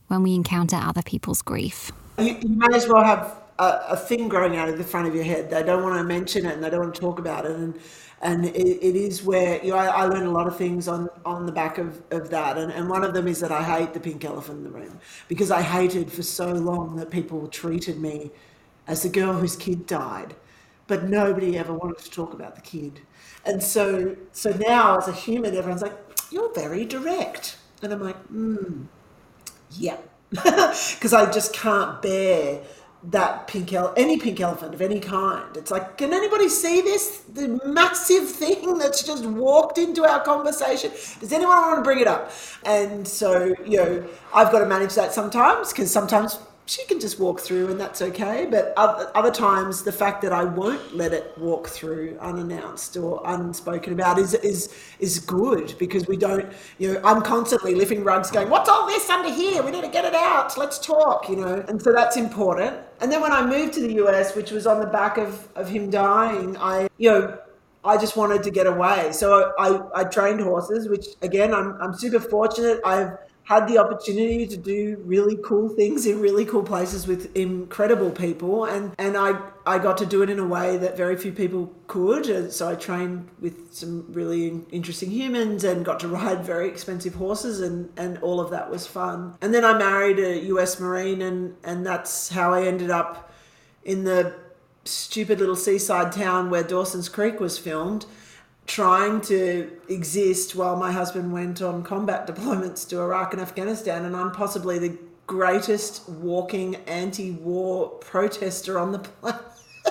Speaker 1: when we encounter other people's grief.
Speaker 2: You, you may as well have a, a thing growing out of the front of your head. They don't want to mention it and they don't want to talk about it. And and it, it is where, you know, I, I learned a lot of things on, on the back of, of that. And, and one of them is that I hate the pink elephant in the room, because I hated for so long that people treated me as the girl whose kid died, but nobody ever wanted to talk about the kid. And so so now as a human, everyone's like, you're very direct. And I'm like, hmm, yeah. Because I just can't bear that pink ele- any pink elephant of any kind. It's like, can anybody see this? The massive thing that's just walked into our conversation. Does anyone want to bring it up? And so, you know, I've got to manage that sometimes, because sometimes she can just walk through and that's okay. But other, other times, the fact that I won't let it walk through unannounced or unspoken about is is is good, because we don't, you know, I'm constantly lifting rugs going, what's all this under here? We need to get it out. Let's talk, you know. And so that's important. And then when I moved to the U S, which was on the back of, of him dying, I, you know, I just wanted to get away. So I, I trained horses, which again, I'm I'm super fortunate. I've had the opportunity to do really cool things in really cool places with incredible people. And, and I, I got to do it in a way that very few people could. And so I trained with some really interesting humans and got to ride very expensive horses, and, and all of that was fun. And then I married a U S Marine, and, and that's how I ended up in the stupid little seaside town where Dawson's Creek was filmed, trying to exist while my husband went on combat deployments to Iraq and Afghanistan. And I'm possibly the greatest walking anti-war protester on the planet.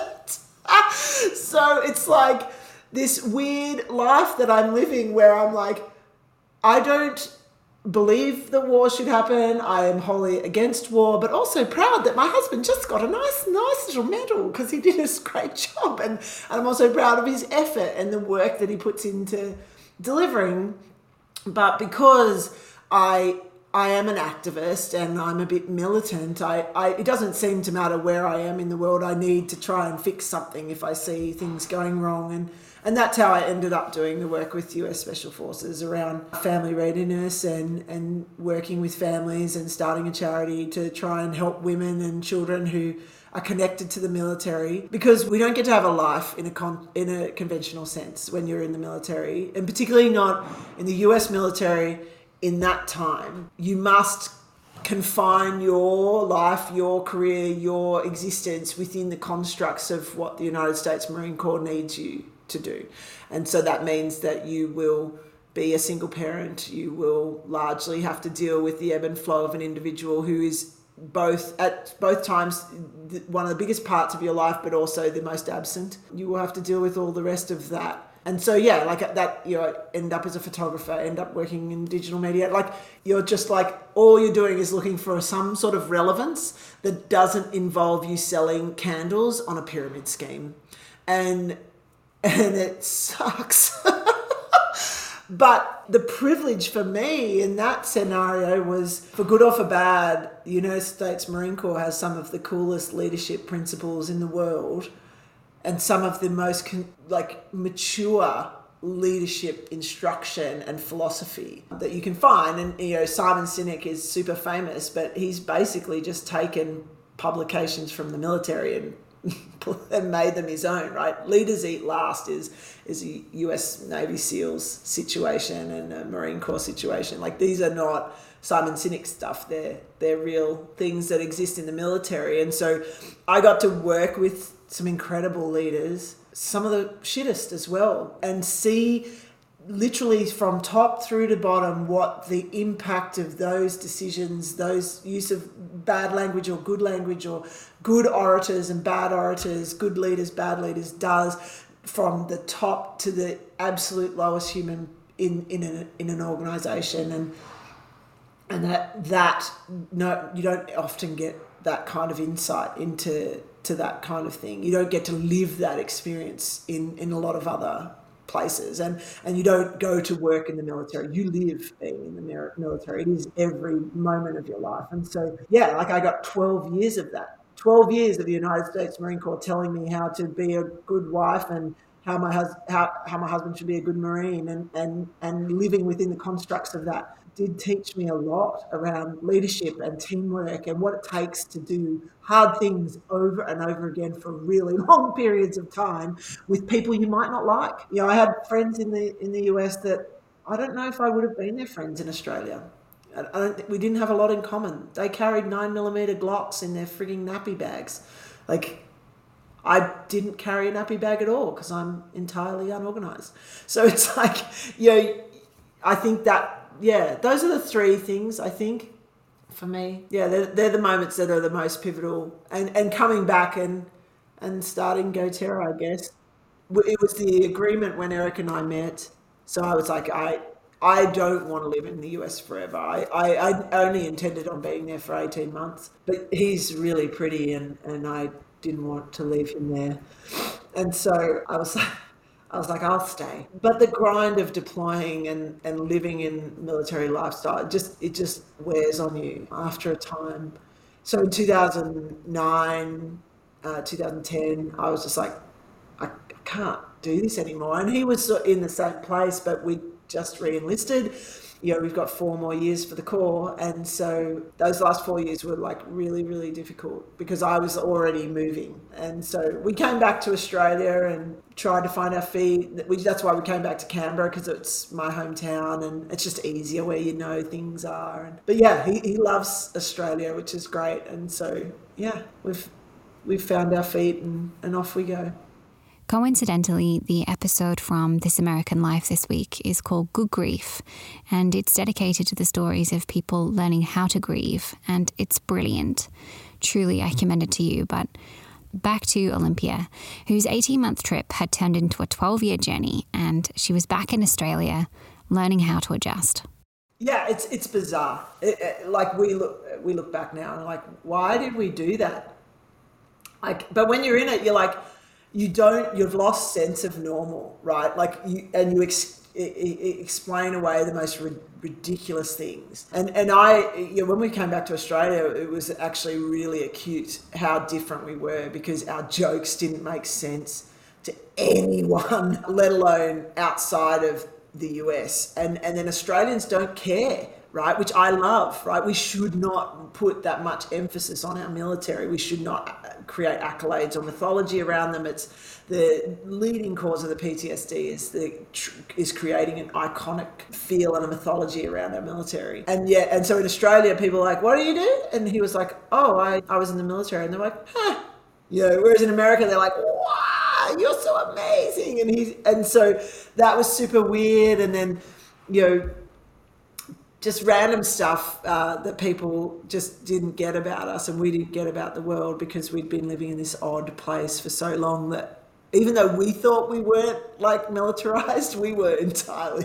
Speaker 2: So it's like this weird life that I'm living where I'm like, I don't believe that war should happen. I am wholly against war, but also proud that my husband just got a nice, nice little medal because he did a great job. And, and I'm also proud of his effort and the work that he puts into delivering. But because I I am an activist and I'm a bit militant, I, I it doesn't seem to matter where I am in the world. I need to try and fix something if I see things going wrong. And And that's how I ended up doing the work with U S Special Forces around family readiness and, and working with families and starting a charity to try and help women and children who are connected to the military, because we don't get to have a life in a con- in a conventional sense when you're in the military, and particularly not in the U S military in that time. You must confine your life, your career, your existence within the constructs of what the United States Marine Corps needs you to do. And so that means that you will be a single parent. You will largely have to deal with the ebb and flow of an individual who is both at both times one of the biggest parts of your life, but also the most absent. You will have to deal with all the rest of that. And so, yeah, like that, you know, end up as a photographer, end up working in digital media. Like, you're just like, all you're doing is looking for some sort of relevance that doesn't involve you selling candles on a pyramid scheme. And and it sucks. But the privilege for me in that scenario was, for good or for bad, the United States Marine Corps has some of the coolest leadership principles in the world and some of the most con- like mature leadership instruction and philosophy that you can find. And, you know, Simon Sinek is super famous, but he's basically just taken publications from the military and and made them his own, right? Leaders eat last is is a U S Navy SEALs situation and a Marine Corps situation. Like, these are not Simon Sinek stuff. They're they're real things that exist in the military. And so I got to work with some incredible leaders, some of the shittest as well, and see literally from top through to bottom what the impact of those decisions, those use of bad language or good language, or good orators and bad orators, good leaders, bad leaders, does from the top to the absolute lowest human in in an, in an organization. And and that that no you don't often get that kind of insight into to that kind of thing. You don't get to live that experience in in a lot of other places, and and you don't go to work in the military. You live being in the military. It is every moment of your life. And so, yeah, like, I got twelve years of that. twelve years of the United States Marine Corps telling me how to be a good wife and how my hus- how, how my husband should be a good Marine, and, and, and living within the constructs of that did teach me a lot around leadership and teamwork and what it takes to do hard things over and over again for really long periods of time with people you might not like. You know, I had friends in the in the U S that I don't know if I would have been their friends in Australia. I don't think we didn't have a lot in common. They carried nine millimeter Glocks in their frigging nappy bags. Like, I didn't carry a nappy bag at all because I'm entirely unorganized. So it's like, you know, I think that, yeah, those are the three things, I think, for me. Yeah, they're, they're the moments that are the most pivotal. And, and coming back and, and starting GoTerra, I guess. It was the agreement when Eric and I met. So I was like, I I don't want to live in the U S forever. I, I, I only intended on being there for eighteen months. But he's really pretty and, and I didn't want to leave him there. And so I was like, I was like, I'll stay. But the grind of deploying and, and living in military lifestyle, it just it just wears on you after a time. So in two thousand nine, uh, two thousand ten, I was just like, I, I can't do this anymore. And he was in the same place, but we just re-enlisted. You know, we've got four more years for the Corps. And so those last four years were like really, really difficult because I was already moving. And so we came back to Australia and tried to find our feet. We, that's why we came back to Canberra, because it's my hometown and it's just easier where you know things are. And, but yeah, he, he loves Australia, which is great. And so, yeah, we've, we've found our feet and, and off we go.
Speaker 1: Coincidentally, the episode from This American Life this week is called Good Grief, and it's dedicated to the stories of people learning how to grieve, and it's brilliant. Truly, I commend it to you. But back to Olympia, whose eighteen-month trip had turned into a twelve-year journey, and she was back in Australia learning how to adjust.
Speaker 2: Yeah, it's it's bizarre. It, it, like we look we look back now and like, why did we do that? Like, but when you're in it, you're like, you don't, you've lost sense of normal, right? Like you, and you ex, explain away the most ri- ridiculous things. And and I, you know, when we came back to Australia, it was actually really acute how different we were because our jokes didn't make sense to anyone, let alone outside of the U S. And and then Australians don't care, right? Which I love, right? We should not put that much emphasis on our military. We should not create accolades or mythology around them. It's the leading cause of the P T S D is the is creating an iconic feel and a mythology around our military. And yeah, and so in Australia, people are like, "What do you do?" And he was like, "Oh, I, I was in the military." And they're like, "Huh." You know, whereas in America, they're like, "Wow, you're so amazing." And he's and so that was super weird. And then, you know, just random stuff uh, that people just didn't get about us and we didn't get about the world because we'd been living in this odd place for so long that even though we thought we weren't like militarized, we were entirely,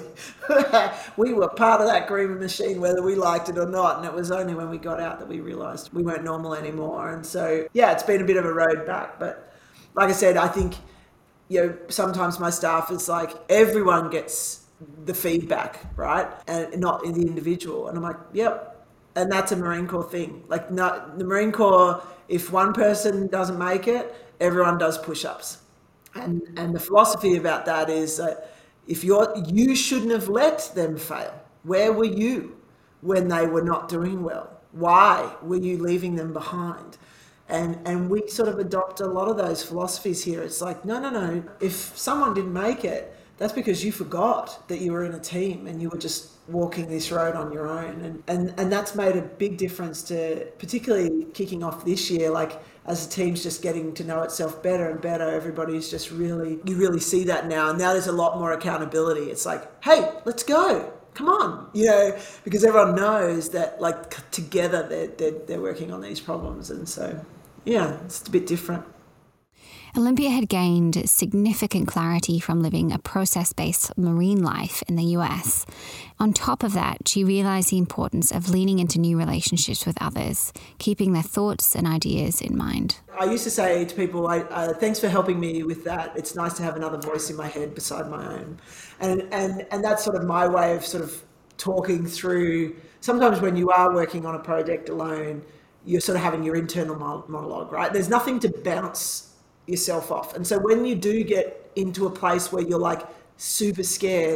Speaker 2: we were part of that Greenman machine whether we liked it or not. And it was only when we got out that we realized we weren't normal anymore. And so, yeah, it's been a bit of a road back. But like I said, I think, you know, sometimes my staff is like, everyone gets the feedback, right? And not in the individual. And I'm like, yep. And that's a Marine Corps thing. Like not, the Marine Corps, if one person doesn't make it, everyone does push-ups. And and the philosophy about that is that if you're, you shouldn't have let them fail. Where were you when they were not doing well? Why were you leaving them behind? And and we sort of adopt a lot of those philosophies here. It's like, no, no, no. If someone didn't make it, that's because you forgot that you were in a team and you were just walking this road on your own. And, and, and that's made a big difference to particularly kicking off this year, like as the team's just getting to know itself better and better, everybody's just really, you really see that now. And now there's a lot more accountability. It's like, hey, let's go. Come on, you know, because everyone knows that like together they're, they're, they're working on these problems. And so, yeah, it's a bit different.
Speaker 1: Olympia had gained significant clarity from living a process-based marine life in the U S. On top of that, she realized the importance of leaning into new relationships with others, keeping their thoughts and ideas in mind.
Speaker 2: I used to say to people, I, uh, thanks for helping me with that. It's nice to have another voice in my head beside my own. And, and, and that's sort of my way of sort of talking through, sometimes when you are working on a project alone, you're sort of having your internal monologue, right? There's nothing to bounce yourself off. And so when you do get into a place where you're like super scared,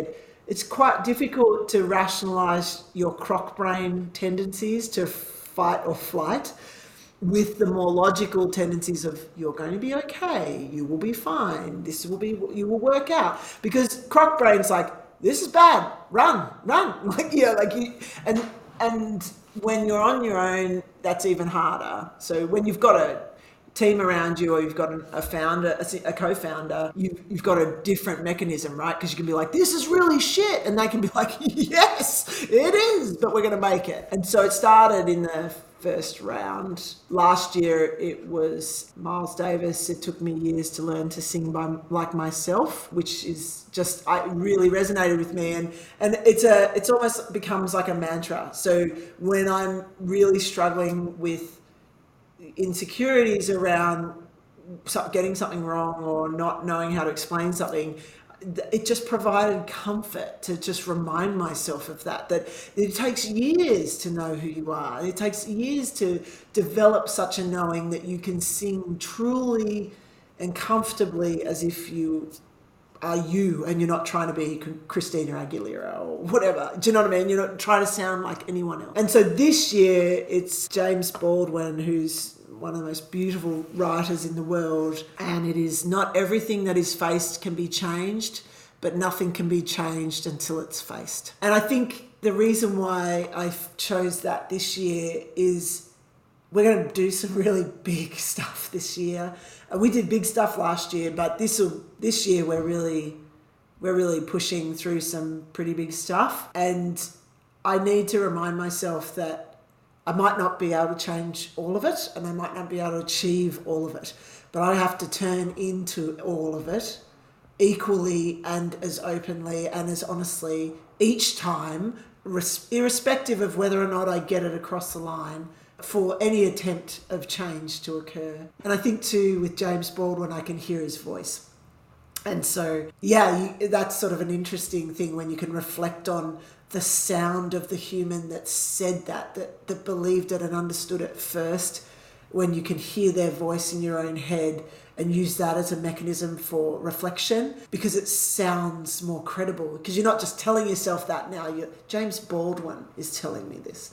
Speaker 2: it's quite difficult to rationalize your croc brain tendencies to fight or flight with the more logical tendencies of you're going to be okay, you will be fine, this will be, you will work out. Because croc brain's like, this is bad, run, run. Like, yeah, like you, and, and when you're on your own, that's even harder. So when you've got a team around you, or you've got a founder, a co-founder, you've, you've got a different mechanism, right? Because you can be like, this is really shit. And they can be like, yes, it is, but we're going to make it. And so it started in the first round. Last year, it was Miles Davis. It took me years to learn to sing by like myself, which is just, I really resonated with me. And, and it's a, it's almost becomes like a mantra. So when I'm really struggling with insecurities around getting something wrong or not knowing how to explain something, it just provided comfort to just remind myself of that, that it takes years to know who you are. It takes years to develop such a knowing that you can sing truly and comfortably as if you are you and you're not trying to be Christina Aguilera or whatever. Do you know what I mean? You're not trying to sound like anyone else. And so this year it's James Baldwin, who's one of the most beautiful writers in the world, and it is not everything that is faced can be changed, but nothing can be changed until it's faced. And I think the reason why I chose that this year is we're going to do some really big stuff this year. We did big stuff last year, but this will, this year we're really we're really pushing through some pretty big stuff, and I need to remind myself that I might not be able to change all of it, and I might not be able to achieve all of it, but I have to turn into all of it equally and as openly and as honestly each time, irrespective of whether or not I get it across the line, for any attempt of change to occur. And I think too, with James Baldwin, I can hear his voice. And so, yeah, you, that's sort of an interesting thing when you can reflect on the sound of the human that said that, that, that believed it and understood it first, when you can hear their voice in your own head and use that as a mechanism for reflection, because it sounds more credible, because you're not just telling yourself that now, you're, James Baldwin is telling me this,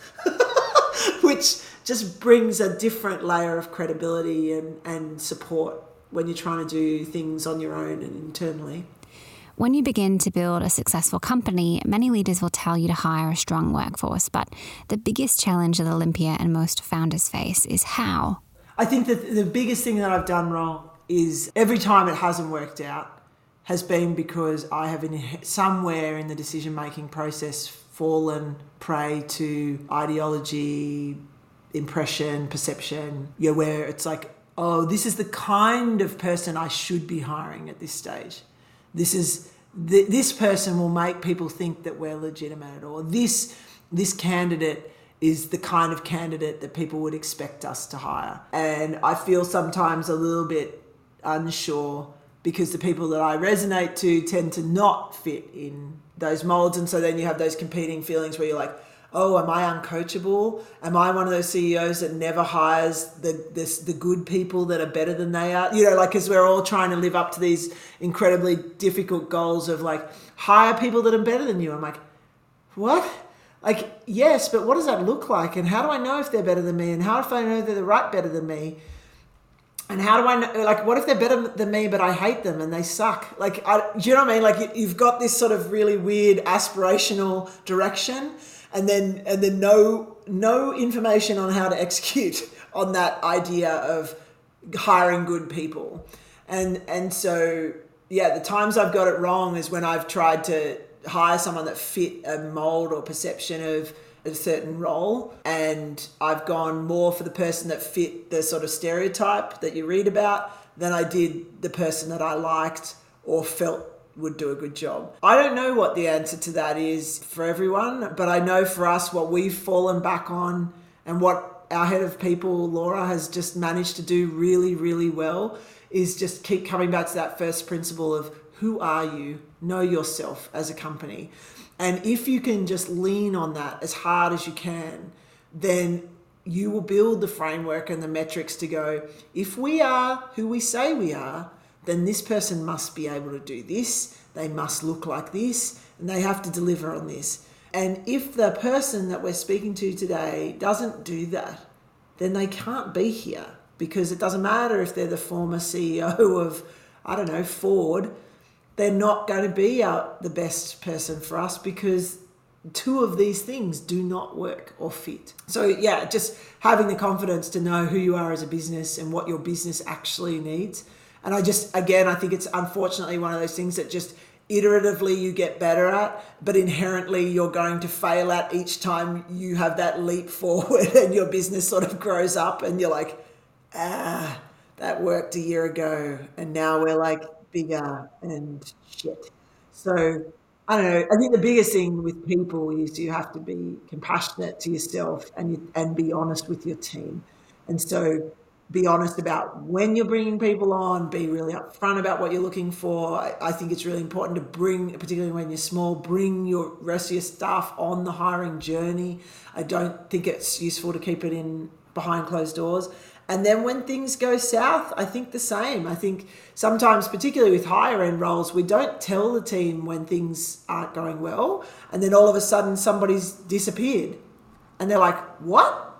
Speaker 2: which just brings a different layer of credibility and, and support when you're trying to do things on your own and internally.
Speaker 1: When you begin to build a successful company, many leaders will tell you to hire a strong workforce, but the biggest challenge that Olympia and most founders face is how.
Speaker 2: I think that the biggest thing that I've done wrong is every time it hasn't worked out has been because I have in, somewhere in the decision-making process fallen prey to ideology, impression, perception, yeah, where it's like, oh, this is the kind of person I should be hiring at this stage. This is th- this person will make people think that we're legitimate, or this this candidate is the kind of candidate that people would expect us to hire. And I feel sometimes a little bit unsure because the people that I resonate to tend to not fit in those molds. And so then you have those competing feelings where you're like, oh, am I uncoachable? Am I one of those C E Os that never hires the this, the good people that are better than they are? You know, like, because we're all trying to live up to these incredibly difficult goals of like, hire people that are better than you. I'm like, what? Like, yes, but what does that look like? And how do I know if they're better than me? And how if I know they're the right better than me? And how do I know, like, what if they're better than me, but I hate them and they suck? Like, I, do you know what I mean? Like, you've got this sort of really weird aspirational direction, and then and then no no information on how to execute on that idea of hiring good people. And and so, yeah, the times I've got it wrong is when I've tried to hire someone that fit a mold or perception of a certain role, and I've gone more for the person that fit the sort of stereotype that you read about than I did the person that I liked or felt would do a good job. I don't know what the answer to that is for everyone, but I know for us what we've fallen back on and what our head of people, Laura, has just managed to do really, really well is just keep coming back to that first principle of who are you? Know yourself as a company. And if you can just lean on that as hard as you can, then you will build the framework and the metrics to go, if we are who we say we are, then this person must be able to do this. They must look like this. and they have to deliver on this. And if the person that we're speaking to today doesn't do that, then they can't be here, because it doesn't matter if they're the former C E O of, I don't know, Ford. They're not going to be our, the best person for us, because two of these things do not work or fit. So yeah, just having the confidence to know who you are as a business and what your business actually needs. And I just, again, I think it's unfortunately one of those things that just iteratively you get better at, but inherently you're going to fail at each time you have that leap forward and your business sort of grows up and you're like, ah, that worked a year ago and now we're like bigger and shit. So I don't know. I think the biggest thing with people is you have to be compassionate to yourself and you, and be honest with your team. And so be honest about when you're bringing people on, be really upfront about what you're looking for. I, I think it's really important to bring, particularly when you're small, bring your rest of your staff on the hiring journey. I don't think it's useful to keep it in behind closed doors. And then when things go south, I think the same. I think sometimes, particularly with higher end roles, we don't tell the team when things aren't going well. And then all of a sudden somebody's disappeared. And they're like, what?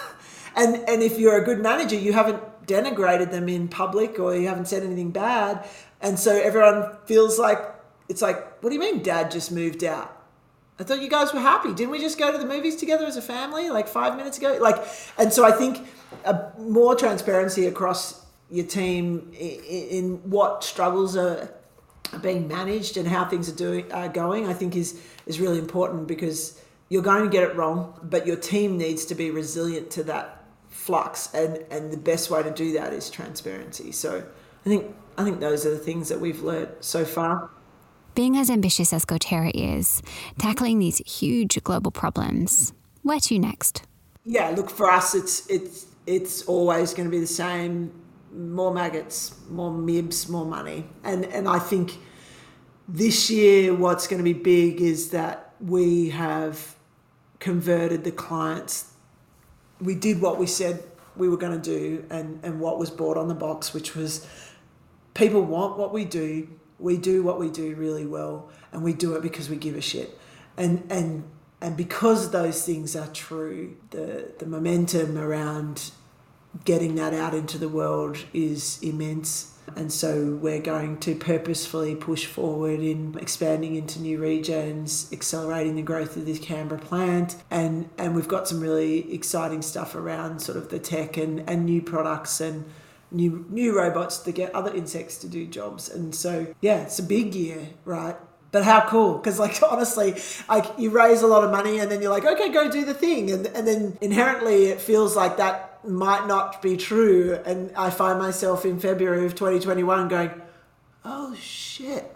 Speaker 2: and and if you're a good manager, you haven't denigrated them in public or you haven't said anything bad. And so everyone feels like, it's like, what do you mean dad just moved out? I thought you guys were happy. Didn't we just go to the movies together as a family like five minutes ago? Like, and so I think a, more transparency across your team in, in what struggles are, are being managed and how things are doing are going, I think is is really important, because you're going to get it wrong, but your team needs to be resilient to that flux, and and the best way to do that is transparency. So I think I think those are the things that we've learned so far.
Speaker 1: Being as ambitious as GoTerra is, tackling these huge global problems, where to next?
Speaker 2: Yeah, look, for us, it's it's it's always going to be the same: more maggots, more M I Bs, more money. And and I think this year, what's going to be big is that we have converted the clients. We did what we said we were going to do, and and what was brought on the box, which was people want what we do. We do what we do really well, and we do it because we give a shit. And and and because those things are true, the, the momentum around getting that out into the world is immense. And so we're going to purposefully push forward in expanding into new regions, accelerating the growth of this Canberra plant. And, and we've got some really exciting stuff around sort of the tech and, and new products and new new robots to get other insects to do jobs. And so yeah, it's a big year, right? But how cool, because like honestly, like you raise a lot of money and then you're like, okay, go do the thing, and and then inherently it feels like that might not be true, and I find myself in February of twenty twenty-one going, oh shit,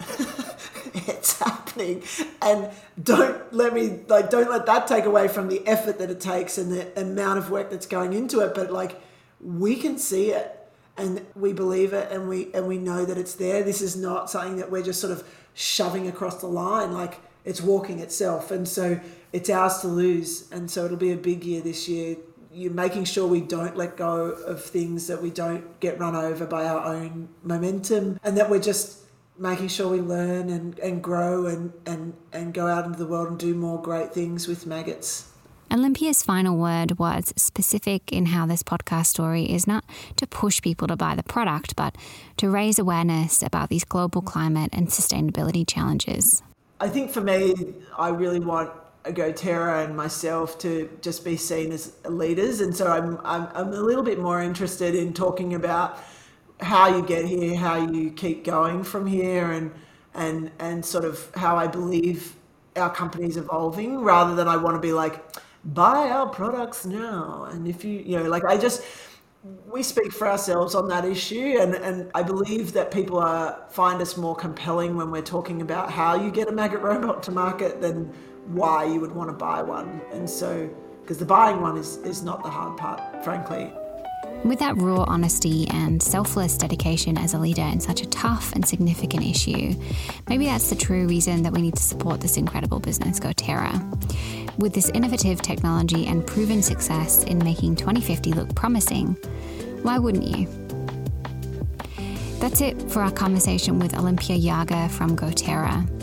Speaker 2: it's happening. And don't let me like don't let that take away from the effort that it takes and the amount of work that's going into it, but like we can see it. And we believe it, and we and we know that it's there. This is not something that we're just sort of shoving across the line. Like, it's walking itself. And so it's ours to lose. And so it'll be a big year this year. You're making sure we don't let go of things, that we don't get run over by our own momentum, and that we're just making sure we learn and, and grow and, and, and go out into the world and do more great things with maggots.
Speaker 1: Olympia's final word was specific in how this podcast story is not to push people to buy the product, but to raise awareness about these global climate and sustainability challenges.
Speaker 2: I think for me, I really want GoTerra and myself to just be seen as leaders. And so I'm, I'm, I'm a little bit more interested in talking about how you get here, how you keep going from here, and, and, and sort of how I believe our company's evolving, rather than I want to be like, buy our products now. And if you, you know, like I just, we speak for ourselves on that issue. And, and I believe that people are, find us more compelling when we're talking about how you get a maggot robot to market than why you would want to buy one. And so, because the buying one is, is not the hard part, frankly.
Speaker 1: With that raw honesty and selfless dedication as a leader in such a tough and significant issue, maybe that's the true reason that we need to support this incredible business, GoTerra. With this innovative technology and proven success in making twenty fifty look promising, why wouldn't you? That's it for our conversation with Olympia Jager from GoTerra.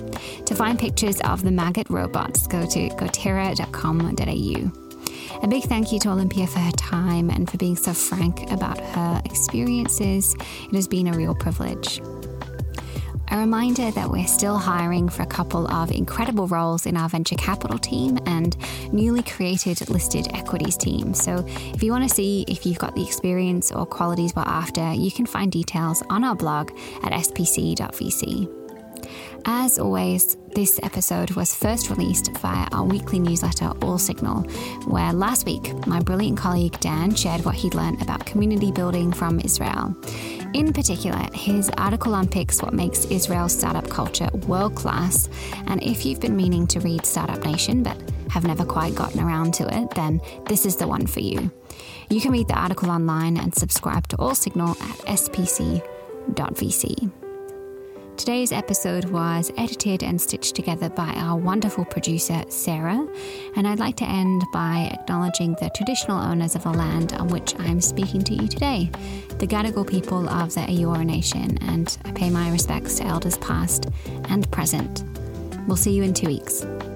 Speaker 1: To find pictures of the maggot robots, go to gotera dot com dot a u. A big thank you to Olympia for her time and for being so frank about her experiences. It has been a real privilege. A reminder that we're still hiring for a couple of incredible roles in our venture capital team and newly created listed equities team. So if you want to see if you've got the experience or qualities we're after, you can find details on our blog at s p c dot v c. As always, this episode was first released via our weekly newsletter, All Signal, where last week my brilliant colleague Dan shared what he'd learned about community building from Israel. In particular, his article unpicks what makes Israel's startup culture world-class, and if you've been meaning to read Startup Nation but have never quite gotten around to it, then this is the one for you. You can read the article online and subscribe to All Signal at s p c dot v c. Today's episode was edited and stitched together by our wonderful producer, Sarah, and I'd like to end by acknowledging the traditional owners of the land on which I'm speaking to you today, the Gadigal people of the Eora Nation, and I pay my respects to elders past and present. We'll see you in two weeks.